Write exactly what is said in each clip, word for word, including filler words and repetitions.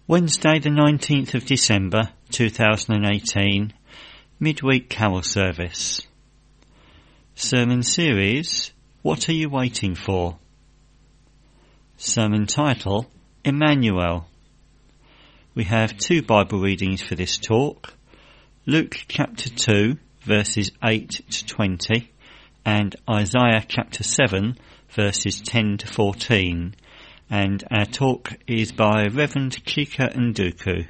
Wednesday the nineteenth of December two thousand eighteen, Midweek Carol Service. Sermon Series, What Are You Waiting For? Sermon title, Emmanuel. We have two Bible readings for this talk, Luke chapter two verses eight to twenty and Isaiah chapter seven verses ten to fourteen. And our talk is by Reverend Chika Nduku.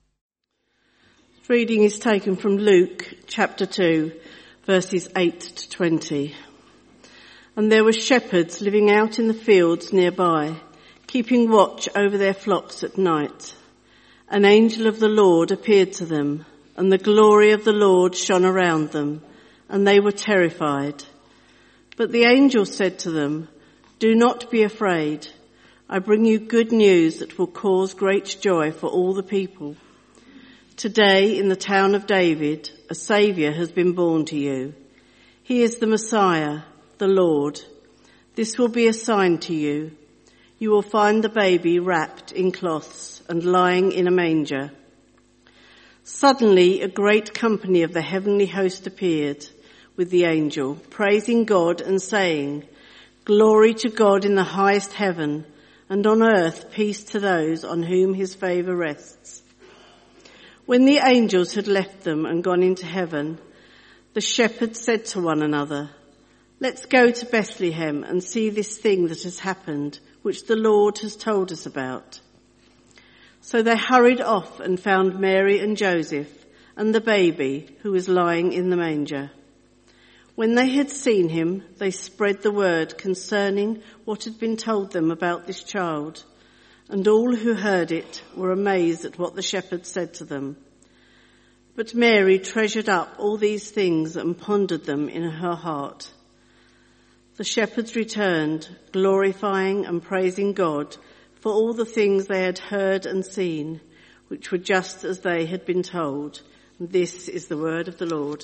The reading is taken from Luke chapter two, verses eight to twenty. And there were shepherds living out in the fields nearby, keeping watch over their flocks at night. An angel of the Lord appeared to them, and the glory of the Lord shone around them, and they were terrified. But the angel said to them, "Do not be afraid. I bring you good news that will cause great joy for all the people. Today in the town of David, a Saviour has been born to you. He is the Messiah, the Lord. This will be a sign to you. You will find the baby wrapped in cloths and lying in a manger." Suddenly a great company of the heavenly host appeared with the angel, praising God and saying, "Glory to God in the highest heaven, and on earth peace to those on whom his favour rests." When the angels had left them and gone into heaven, the shepherds said to one another, "Let's go to Bethlehem and see this thing that has happened, which the Lord has told us about." So they hurried off and found Mary and Joseph and the baby who was lying in the manger. When they had seen him, they spread the word concerning what had been told them about this child, and all who heard it were amazed at what the shepherds said to them. But Mary treasured up all these things and pondered them in her heart. The shepherds returned, glorifying and praising God for all the things they had heard and seen, which were just as they had been told. And this is the word of the Lord.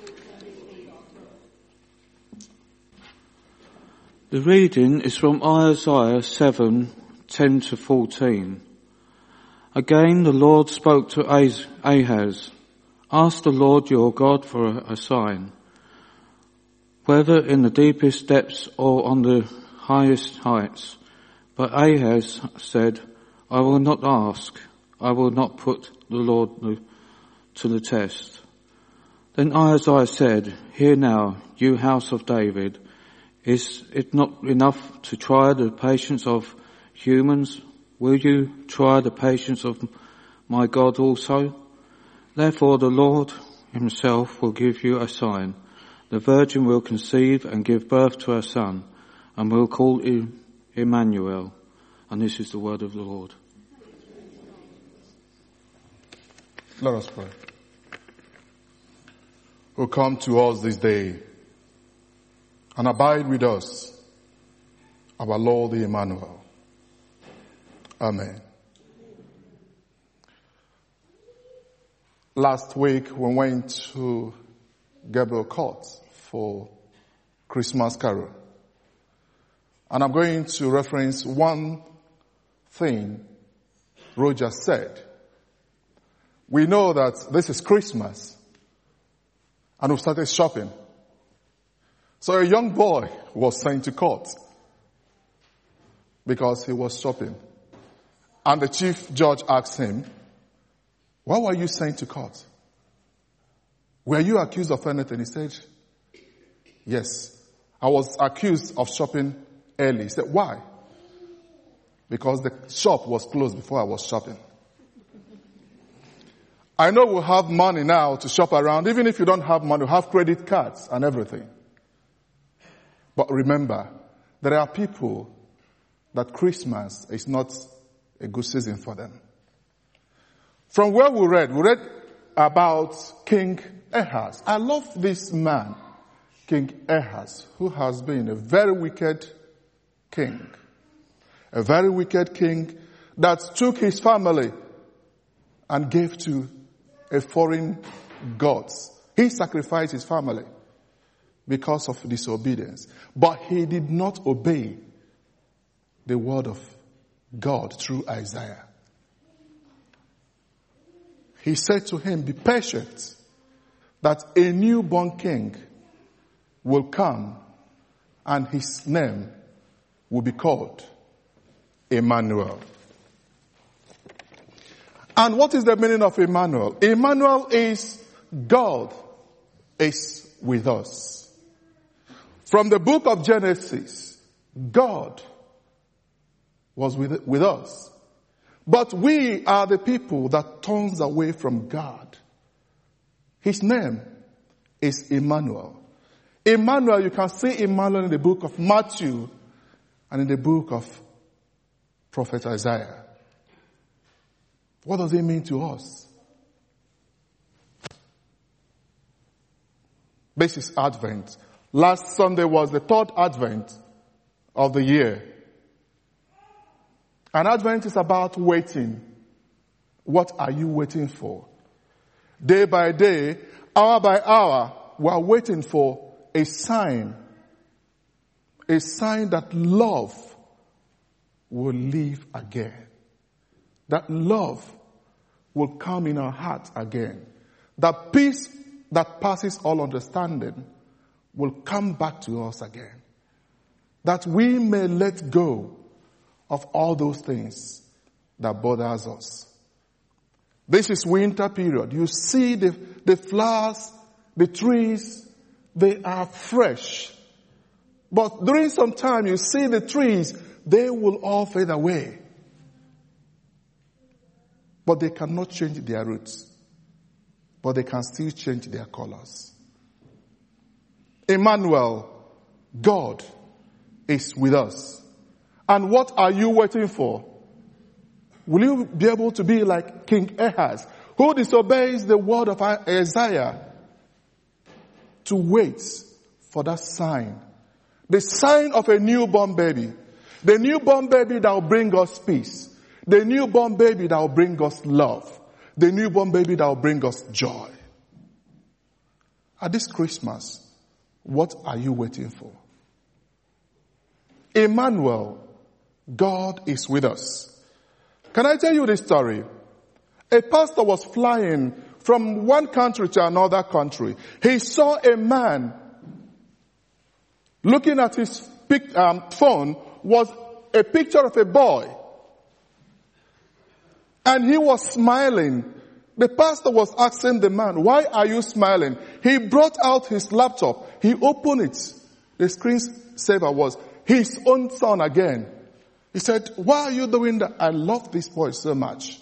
The reading is from Isaiah seven, ten to fourteen. Again the Lord spoke to Ahaz, "Ask the Lord your God for a sign, whether in the deepest depths or on the highest heights." But Ahaz said, "I will not ask, I will not put the Lord to the test." Then Isaiah said, "Hear now, you house of David, is it not enough to try the patience of humans? Will you try the patience of my God also? Therefore the Lord himself will give you a sign. The virgin will conceive and give birth to a son, and will call him Emmanuel." And this is the word of the Lord. Let us pray. Who come to us this day and abide with us, our Lord Emmanuel. Amen. Last week we went to Gabriel Court for Christmas Carol. And I'm going to reference one thing Roger said. We know that this is Christmas and we've started shopping. So a young boy was sent to court because he was shopping. And the chief judge asked him, "Why were you sent to court? Were you accused of anything?" He said, "Yes, I was accused of shopping early." He said, "Why?" "Because the shop was closed before I was shopping." I know we have money now to shop around. Even if you don't have money, we have credit cards and everything. But remember, there are people that Christmas is not a good season for them. From where we read, we read about King Ahaz. I love this man, King Ahaz, who has been a very wicked king. A very wicked king that took his family and gave to a foreign god. He sacrificed his family because of disobedience. But he did not obey the word of God through Isaiah. he said to him, be patient, that a newborn king will come and his name will be called Emmanuel. And what is the meaning of Emmanuel? Emmanuel is God is with us. From the book of Genesis, God was with, with us. But we are the people that turns away from God. His name is Emmanuel. Emmanuel, you can see Emmanuel in the book of Matthew and in the book of Prophet Isaiah. What does it mean to us? This is Advent. Last Sunday was the third Advent of the year. And Advent is about waiting. What are you waiting for? Day by day, hour by hour, we are waiting for a sign. A sign that love will live again. That love will come in our hearts again. That peace that passes all understanding will come back to us again. That we may let go of all those things that bothers us. This is winter period. You see the, the flowers, the trees, they are fresh. But during some time you see the trees, they will all fade away. But they cannot change their roots. But they can still change their colors. Emmanuel, God, is with us. And what are you waiting for? Will you be able to be like King Ahaz, who disobeys the word of Isaiah, to wait for that sign? The sign of a newborn baby. The newborn baby that will bring us peace. The newborn baby that will bring us love. The newborn baby that will bring us joy. At this Christmas, what are you waiting for? Emmanuel, God is with us. Can I tell you this story? A pastor was flying from one country to another country. He saw a man looking at his pic, um, phone was a picture of a boy. And he was smiling. The pastor was asking the man, why are you smiling? He brought out his laptop. He opened it. The screensaver was his own son again. He said, why are you doing that? I love this boy so much.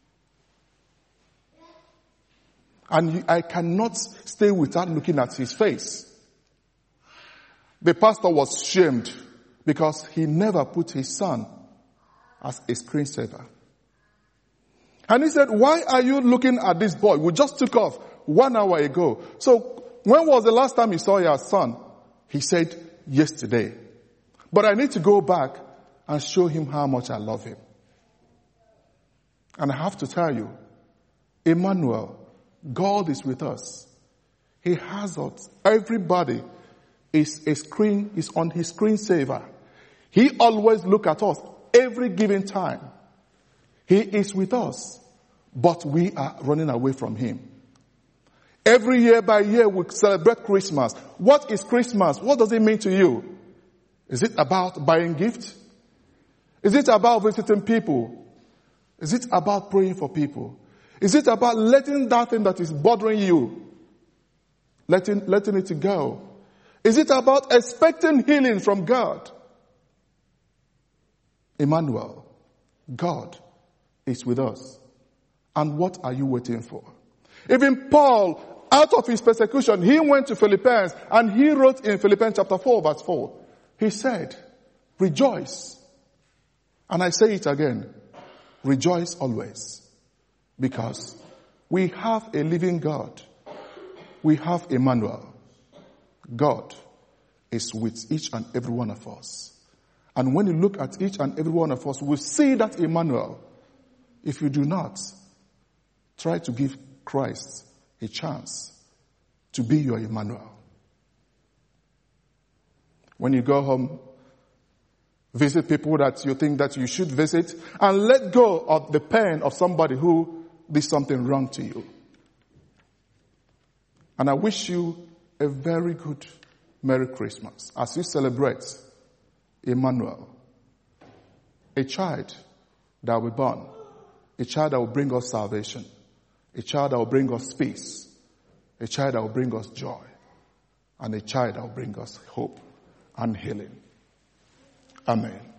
And I cannot stay without looking at his face. The pastor was shamed because he never put his son as a screensaver. And he said, why are you looking at this boy? We just took off one hour ago. So when was the last time you saw your son? He said, yesterday. But I need to go back and show him how much I love him. And I have to tell you, Emmanuel, God is with us. He has us. Everybody is a screen, is on his screensaver. He always look at us every given time. He is with us, but we are running away from him. Every year by year we celebrate Christmas. What is Christmas? What does it mean to you? Is it about buying gifts? Is it about visiting people? Is it about praying for people? Is it about letting that thing that is bothering you, letting, letting it go? Is it about expecting healing from God? Emmanuel, God is with us. And what are you waiting for? Even Paul, out of his persecution, he went to Philippians and he wrote in Philippians chapter four verse four. He said, rejoice. And I say it again, rejoice always. Because we have a living God. We have Emmanuel. God is with each and every one of us. And when you look at each and every one of us, we see that Emmanuel. If you do not, try to give Christ a chance to be your Emmanuel. When you go home, visit people that you think that you should visit, and let go of the pain of somebody who did something wrong to you. And I wish you a very good Merry Christmas as you celebrate Emmanuel, a child that will be born, a child that will bring us salvation, a child that will bring us peace, a child that will bring us joy, and a child that will bring us hope and healing. Amen.